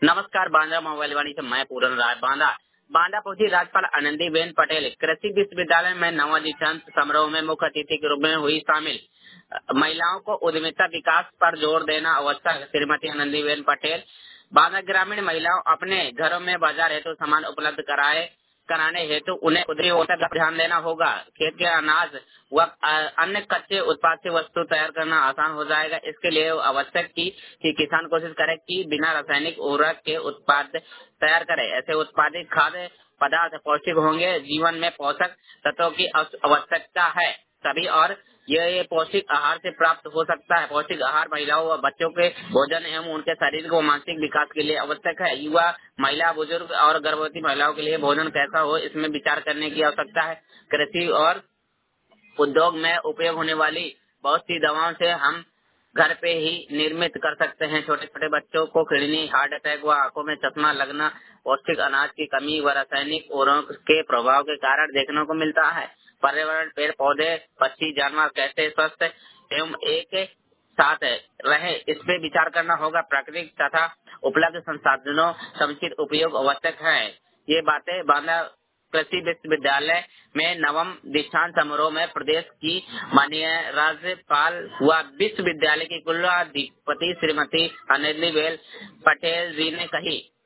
नमस्कार, बांदा मोबाइल वाणी से मैं पूरन राय बांदा। बांदा पहुंची राज्यपाल आनंदीबेन पटेल कृषि विश्वविद्यालय में नवा दीक्षांत समारोह में मुख्य अतिथि के रूप में हुई शामिल। महिलाओं को उद्यमिता विकास पर जोर देना आवश्यक। श्रीमती आनंदीबेन पटेल बांदा ग्रामीण महिलाओं अपने घरों में बाजार हेतु सामान उपलब्ध कराने हेतु उन्हें उद्योग पर ध्यान देना होगा। खेत के अनाज व अन्य कच्चे उत्पाद से वस्तु तैयार करना आसान हो जाएगा। इसके लिए आवश्यक कि किसान कोशिश करे कि बिना रासायनिक उर्वरक के उत्पाद तैयार करे। ऐसे उत्पादित खाद्य पदार्थ पौष्टिक होंगे। जीवन में पोषक तत्वों की आवश्यकता है सभी, और ये पौष्टिक आहार से प्राप्त हो सकता है। पौष्टिक आहार महिलाओं व बच्चों के भोजन एवं उनके शारीरिक व मानसिक विकास के लिए आवश्यक है। युवा महिला, बुजुर्ग और गर्भवती महिलाओं के लिए भोजन कैसा हो, इसमें विचार करने की आवश्यकता है। कृषि और उद्योग में उपयोग होने वाली बहुत सी दवाओं से हम घर पे ही निर्मित कर सकते हैं। छोटे छोटे बच्चों को किडनी, हार्ट अटैक व आंखों में चश्मा लगना पौष्टिक अनाज की कमी व रासायनिक उर्वरकों के प्रभाव के कारण देखने को मिलता है। पर्यावरण, पेड़ पौधे, पक्षी, जानवर कैसे स्वस्थ एवं एक साथ रहे, इस पे विचार करना होगा। प्राकृतिक तथा उपलब्ध संसाधनों समुचित उपयोग आवश्यक है। ये बातें बांदा कृषि विश्वविद्यालय में नवम दीक्षांत समारोह में प्रदेश की माननीय राज्यपाल व विश्वविद्यालय की कुलाधिपति श्रीमती आनंदीबेन पटेल जी ने कही।